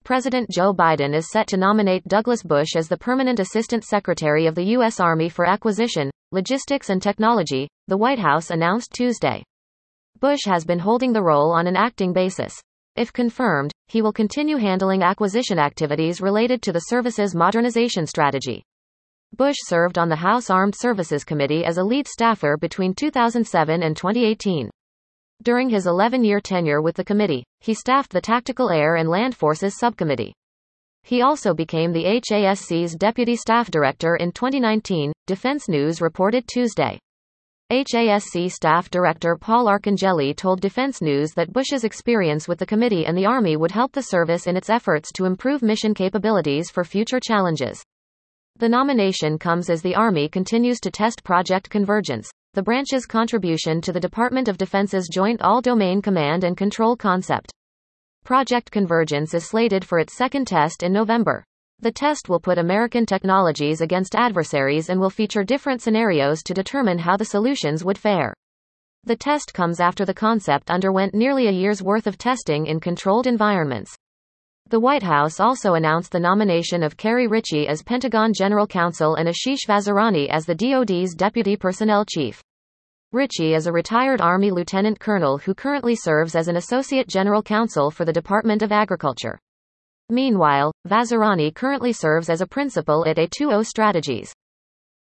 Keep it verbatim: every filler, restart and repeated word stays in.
President Joe Biden is set to nominate Douglas Bush as the permanent Assistant Secretary of the U S Army for Acquisition, Logistics and Technology, the White House announced Tuesday. Bush has been holding the role on an acting basis. If confirmed, he will continue handling acquisition activities related to the service's modernization strategy. Bush served on the House Armed Services Committee as a lead staffer between two thousand seven and twenty eighteen. During his eleven-year tenure with the committee, he staffed the Tactical Air and Land Forces Subcommittee. He also became the H A S C's Deputy Staff Director in twenty nineteen, Defense News reported Tuesday. H A S C Staff Director Paul Arcangeli told Defense News that Bush's experience with the committee and the Army would help the service in its efforts to improve mission capabilities for future challenges. The nomination comes as the Army continues to test Project Convergence, the branch's contribution to the Department of Defense's Joint All-Domain Command and Control concept. Project Convergence is slated for its second test in November. The test will put American technologies against adversaries and will feature different scenarios to determine how the solutions would fare. The test comes after the concept underwent nearly a year's worth of testing in controlled environments. The White House also announced the nomination of Carrie Ritchie as Pentagon General Counsel and Ashish Vazirani as the D O D's Deputy Personnel Chief. Ritchie is a retired Army lieutenant colonel who currently serves as an Associate General Counsel for the Department of Agriculture. Meanwhile, Vazirani currently serves as a principal at A twenty Strategies.